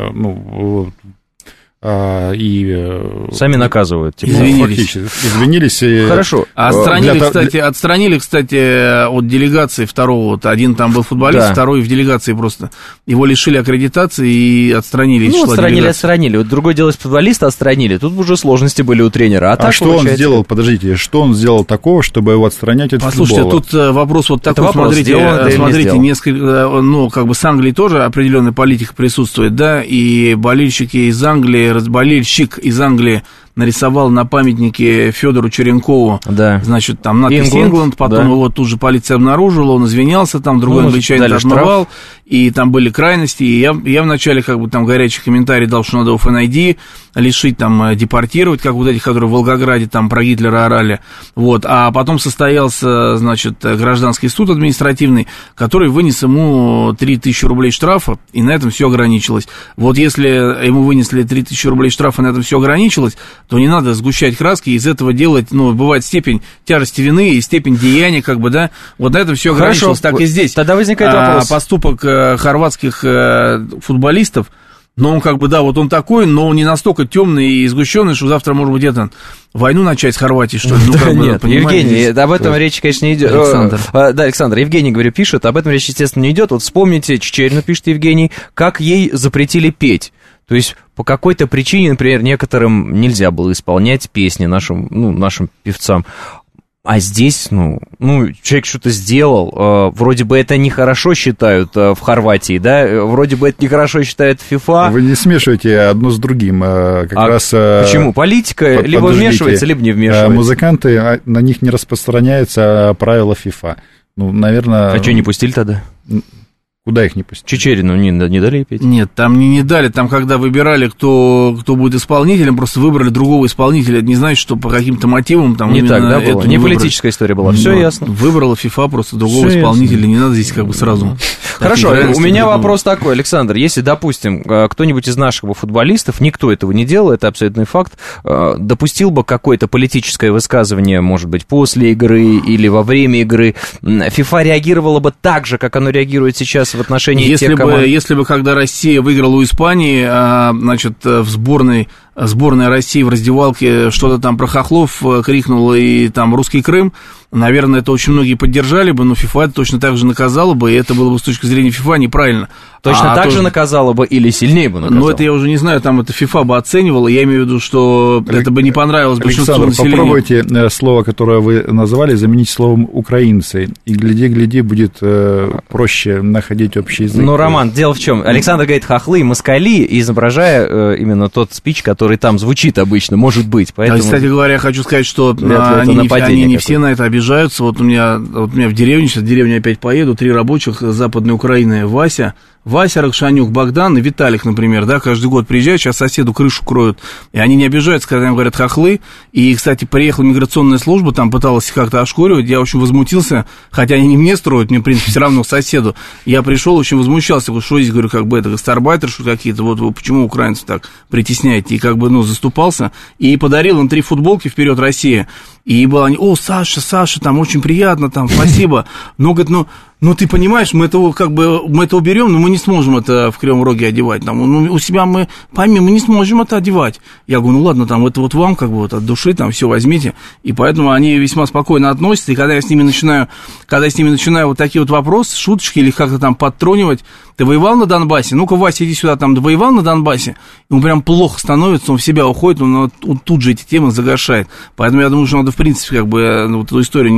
сами наказывают. Извинились. Хорошо. Отстранили, кстати, от делегации второго. Один там был футболист, да. Второй в делегации просто. Его лишили аккредитации и отстранили. Отстранили. Вот другое дело, футболиста отстранили. Тут уже сложности были у тренера. А что он сделал, что он сделал такого, чтобы его отстранять от футбола? Послушайте, тут вопрос вот такой. Смотрите, несколько, с Англией тоже определенная политика присутствует, да, и болельщики из Англии, болельщик из Англии нарисовала на памятнике Федору Черенкову, да. Значит, там надпись «Ингланд», потом да. его тут же полиция обнаружила, он извинялся, там другой англичанин отмывал, и там были крайности, и я вначале как бы там горячий комментарий дал, что надо ФНИД лишить, там, депортировать, как вот этих, которые в Волгограде там про Гитлера орали, вот, а потом состоялся, значит, гражданский суд административный, который вынес ему 3000 рублей штрафа, и на этом все ограничилось. Вот если ему вынесли 3000 рублей штрафа, и на этом все ограничилось, то не надо сгущать краски, из этого делать, ну, бывает степень тяжести вины и степень деяния, как бы, да, вот на этом все ограничилось, так и здесь. Тогда возникает вопрос. Поступок хорватских футболистов, но он как бы, да, вот он такой, но он не настолько темный и сгущенный, что завтра, может быть, войну начать с Хорватией, что ли? Ну, да нет, Евгений, об этом речь, конечно, не идет. Александр. Да, Александр, Евгений, говорю, пишет, об этом речь, естественно, не идет. Вот вспомните, Чичерину пишет Евгений, как ей запретили петь. То есть по какой-то причине, например, некоторым нельзя было исполнять песни нашим певцам. А здесь, человек что-то сделал, вроде бы это нехорошо считают в Хорватии, да, вроде бы это нехорошо считает ФИФА. Вы не смешиваете одно с другим, почему? Политика либо вмешивается, либо не вмешивается. Музыканты, на них не распространяются правила ФИФА. Наверное... А что, не пустили тогда? Куда их не пустили? Чичерину не дали петь? Нет, там не дали. Там, когда выбирали, кто будет исполнителем, просто выбрали другого исполнителя. Это не значит, что по каким-то мотивам там не так, да, было? Не политическая история была. Все ясно. Выбрала ФИФА просто другого исполнителя. Не надо здесь как бы сразу. Хорошо, у меня вопрос такой, Александр. Если, допустим, кто-нибудь из наших футболистов, никто этого не делал, это абсолютный факт, допустил бы какое-то политическое высказывание, может быть, после игры или во время игры, ФИФА реагировала бы так же, как оно реагирует сейчас в отношении тех команд? Если бы, когда Россия выиграла у Испании, значит, в сборная России в раздевалке что-то там про хохлов крикнула и там «Русский Крым», наверное, это очень многие поддержали бы, но ФИФА это точно так же наказала бы, и это было бы с точки зрения ФИФА неправильно. Точно так же наказала бы или сильнее бы наказала? Ну, это я уже не знаю, там это ФИФА бы оценивала, я имею в виду, что это бы не понравилось большинству населения. Попробуйте слово, которое вы назвали, заменить словом «украинцы», и гляди, будет проще находить общий язык. Ну, Роман, дело в чем? Александр говорит «хохлы» и «москали», изображая именно тот спич, который там звучит обычно, может быть. Поэтому... Кстати говоря, я хочу сказать, что они не все на это обижаются. Вот у меня в деревне, сейчас в деревню опять поеду, 3 рабочих Западной Украины, Вася, Ракшанюк, Богдан и Виталик, например, да, каждый год приезжают, сейчас соседу крышу кроют, и они не обижаются, когда им говорят хохлы, и, кстати, приехала миграционная служба, там пыталась их как-то ошкуривать, я очень возмутился, хотя они не мне строят, мне, в принципе, все равно соседу, я пришел, очень возмущался, говорю, что здесь, говорю, как бы это гастарбайтеры, что какие-то, вот вы почему украинцев так притесняете, и как бы, заступался, и подарил им 3 футболки «Вперед, Россия», и было они, Саша, там очень приятно, там, спасибо, но, говорит, ты понимаешь, мы это уберем, но мы не сможем это в Кривом Роге одевать. Там, у себя мы не сможем это одевать. Я говорю, ладно, там, это вот вам, как бы, вот от души, там, все возьмите. И поэтому они весьма спокойно относятся. И когда я с ними начинаю вот такие вот вопросы, шуточки или как-то там подтронивать, ты воевал на Донбассе? Ну-ка, Вася, иди сюда, там, воевал на Донбассе? И он прям плохо становится, он в себя уходит, он тут же эти темы загашает. Поэтому я думаю, что надо, в принципе, как бы, вот эту историю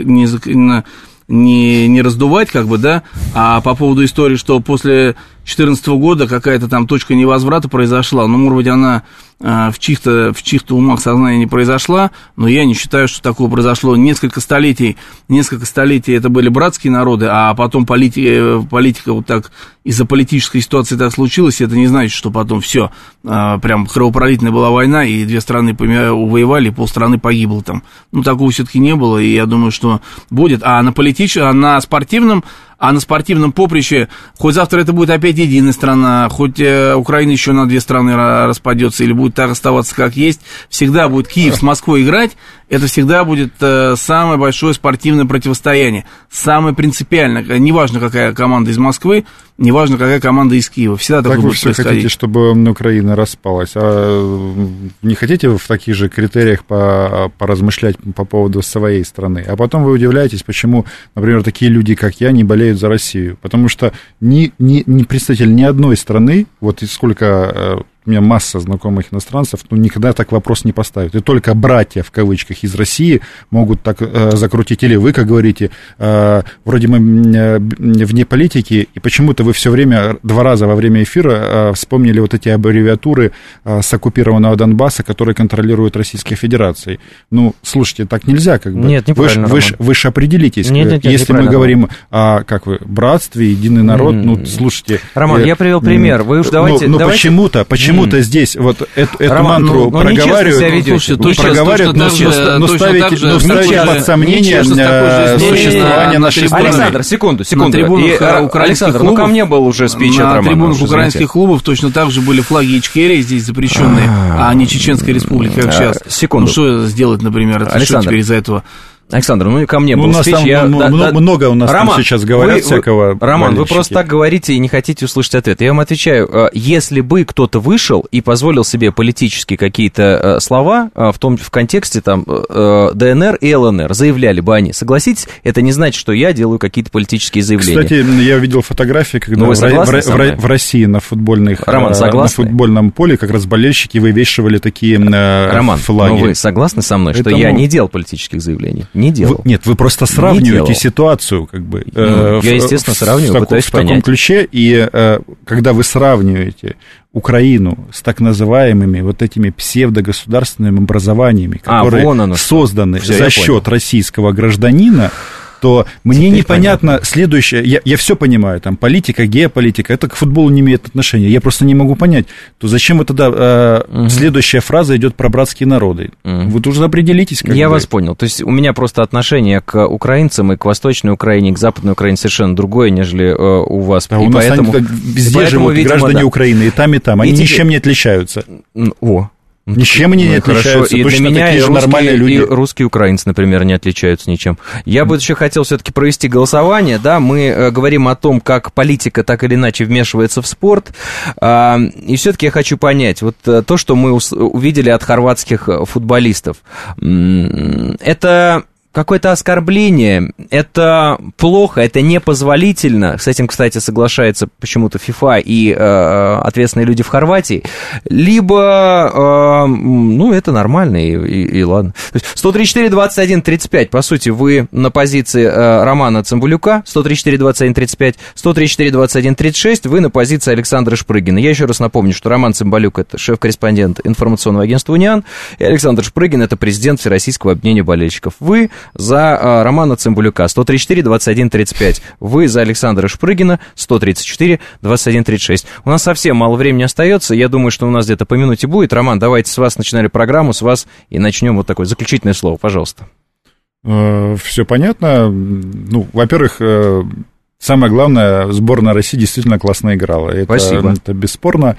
не раздувать, как бы, да, а по поводу истории, что после 2014 года какая-то там точка невозврата произошла, может быть, она в чьих-то умах сознания не произошла, но я не считаю, что такое произошло. Несколько столетий это были братские народы, а потом политика вот так, из-за политической ситуации так случилось, это не значит, что потом все, прям кровопролитная была война, и 2 страны воевали, и полстраны погибло там. Такого все-таки не было, и я думаю, что будет. А на спортивном поприще, хоть завтра это будет опять единая страна, хоть Украина еще на 2 страны распадется, или будет так оставаться, как есть, всегда будет Киев с Москвой играть, это всегда будет самое большое спортивное противостояние, самое принципиальное, неважно, какая команда из Москвы, неважно, какая команда из Киева, всегда так будет происходить. Вы все хотите, чтобы Украина распалась, а не хотите в таких же критериях поразмышлять по поводу своей страны, а потом вы удивляетесь, почему, например, такие люди, как я, не болеют за Россию, потому что ни представитель ни одной страны, вот сколько у меня масса знакомых иностранцев, ну, никогда так вопрос не поставят. И только братья, в кавычках, из России могут так закрутить. Или вы, как говорите, вроде мы вне политики, и почему-то вы все время, 2 раза во время эфира вспомнили вот эти аббревиатуры с оккупированного Донбасса, которые контролирует Российская Федерация. Ну, слушайте, так нельзя, как бы. Нет, неправильно, вы же определитесь. Нет, если мы говорим о, братстве, единый народ, ну, слушайте. Роман, я привел пример. Вы уж давайте... Но почему-то здесь вот эту мантру проговаривают, ставить под сомнение существование нашей страны. Александр, секунду. Александр, ну ко мне был уже спич от Романа. На трибунах украинских клубов точно так же были флаги Ичкерии здесь запрещенные, а не Чеченской Республики, как сейчас. Секунду. Ну, что сделать, например, это что теперь из-за этого? Александр, ну и ко мне был спич. Много у нас Роман, там сейчас говорят всякого. Роман, вы просто так говорите и не хотите услышать ответ. Я вам отвечаю, если бы кто-то вышел и позволил себе политические какие-то слова, в контексте там ДНР и ЛНР, заявляли бы они, согласитесь, это не значит, что я делаю какие-то политические заявления. Кстати, я видел фотографии, когда в России на футбольном поле как раз болельщики вывешивали такие флаги. Роман, но вы согласны со мной, что я не делал политических заявлений? Не делал. Вы просто сравниваете ситуацию, как бы. Я, естественно, сравниваю, пытаюсь понять. В таком ключе, и когда вы сравниваете Украину с так называемыми вот этими псевдогосударственными образованиями, которые созданы за счет российского гражданина, то мне непонятно следующее, я все понимаю, там, политика, геополитика, это к футболу не имеет отношения, я просто не могу понять, то зачем тогда следующая фраза идет про братские народы? Вы тоже определитесь. Я вас понял, то есть у меня просто отношение к украинцам и к Восточной Украине, и к Западной Украине совершенно другое, нежели у вас. А у нас поэтому, они везде живут, видимо, граждане Украины, и там, они ничем не отличаются. Ничем они не отличаются, и точно меня такие же нормальные люди. И русские украинцы, например, не отличаются ничем. Я бы еще хотел все-таки провести голосование, да, мы говорим о том, как политика так или иначе вмешивается в спорт, и все-таки я хочу понять, вот то, что мы увидели от хорватских футболистов, это... какое-то оскорбление, это плохо, это непозволительно. С этим, кстати, соглашается почему-то ФИФА и ответственные люди в Хорватии. Либо, это нормально, и ладно. 134-21-35, по сути, вы на позиции Романа Цымбалюка, 134-21-35, 134-21-36, вы на позиции Александра Шпрыгина. Я еще раз напомню, что Роман Цымбалюк — это шеф-корреспондент информационного агентства «Униан», и Александр Шпрыгин — это президент Всероссийского объединения болельщиков. Вы за Романа Цымбалюка 134-21-35. Вы за Александра Шпрыгина 134-21-36. У нас совсем мало времени остается. Я думаю, что у нас где-то по минуте будет. Роман, давайте с вас начинали программу, с вас и начнем вот такое заключительное слово, пожалуйста. Все понятно. Ну, во-первых, самое главное, сборная России действительно классно играла. Спасибо. Это бесспорно.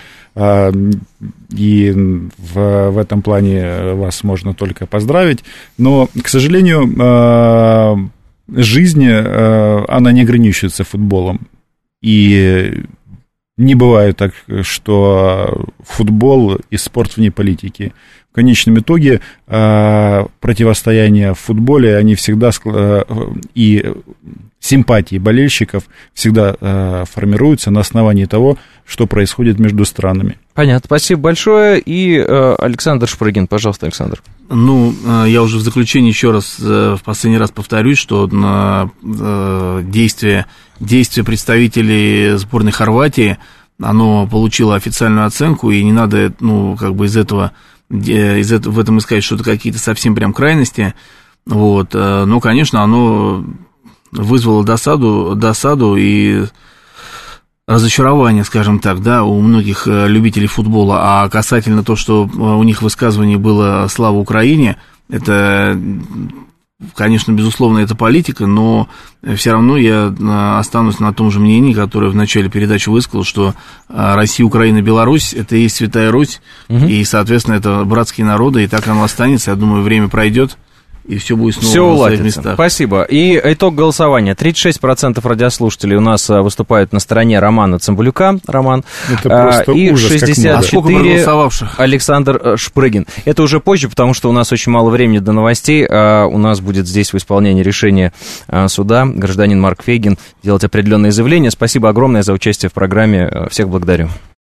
И в этом плане вас можно только поздравить. Но, к сожалению, жизнь, она не ограничивается футболом. И не бывает так, что футбол и спорт вне политики. В конечном итоге противостояния в футболе, они всегда и симпатии болельщиков всегда формируются на основании того, что происходит между странами. Понятно, спасибо большое. И Александр Шпрыгин, пожалуйста, Александр. Ну, я уже в заключении еще раз, в последний раз повторюсь, что действие представителей сборной Хорватии, оно получило официальную оценку, и не надо, из этого в этом искать что-то, какие-то совсем прям крайности. Вот. Но, конечно, оно вызвало досаду и разочарование, скажем так, да, у многих любителей футбола. А касательно того, что у них в высказывании было «Слава Украине», это, конечно, безусловно, это политика, но все равно я останусь на том же мнении, которое в начале передачи высказал, что Россия, Украина, Беларусь — это и есть Святая Русь, и, соответственно, это братские народы, и так оно останется. Я думаю, время пройдет, и все будет снова на своих местах. Спасибо. И итог голосования. 36% радиослушателей у нас выступают на стороне Романа Цымбалюка. Роман. Это просто и ужас, 64% Александр Шпрыгин. Это уже позже, потому что у нас очень мало времени до новостей. У нас будет здесь в исполнении решения суда гражданин Марк Фейгин делать определенные заявления. Спасибо огромное за участие в программе. Всех благодарю.